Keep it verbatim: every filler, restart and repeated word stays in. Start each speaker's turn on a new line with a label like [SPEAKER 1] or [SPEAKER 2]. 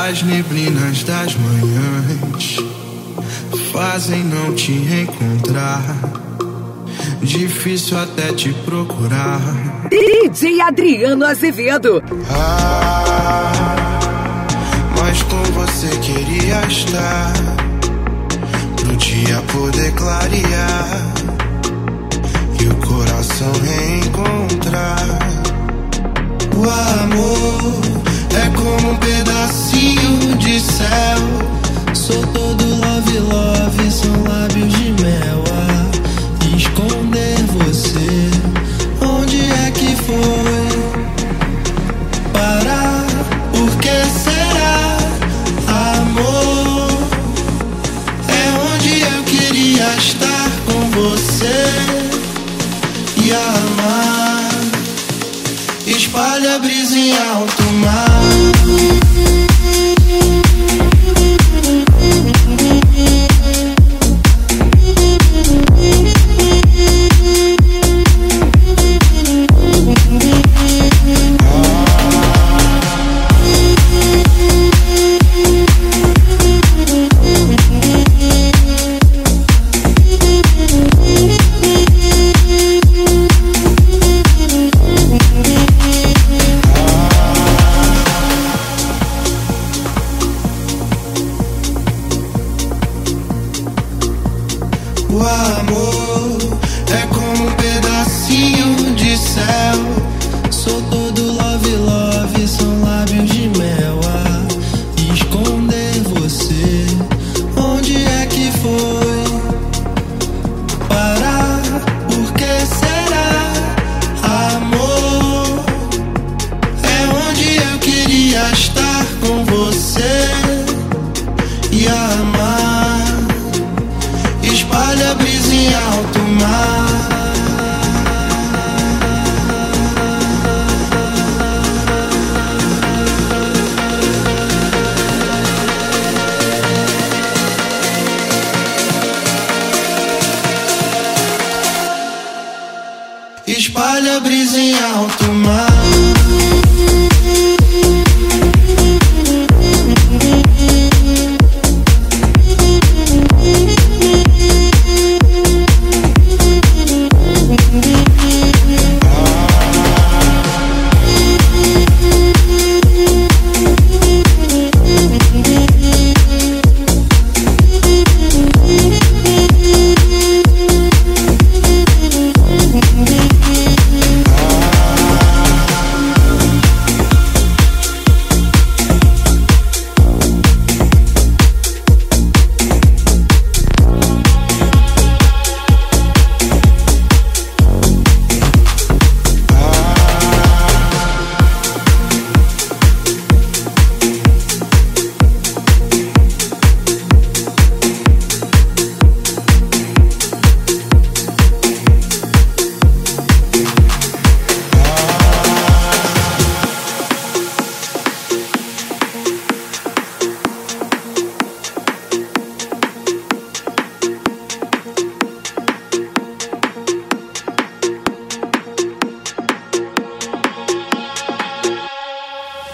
[SPEAKER 1] As neblinas das manhãs fazem não te encontrar. Difícil até te procurar.
[SPEAKER 2] D J Adriano Azevedo.
[SPEAKER 1] Ah, mas com você queria estar, pro dia poder clarear e o coração reencontrar. O amor é como um pedacinho de céu. Sou todo love, love, são lábios de mel. A esconder você, onde é que foi parar? Por que será? Amor é onde eu queria estar com você e amar. Espalha a brisa em alto mar.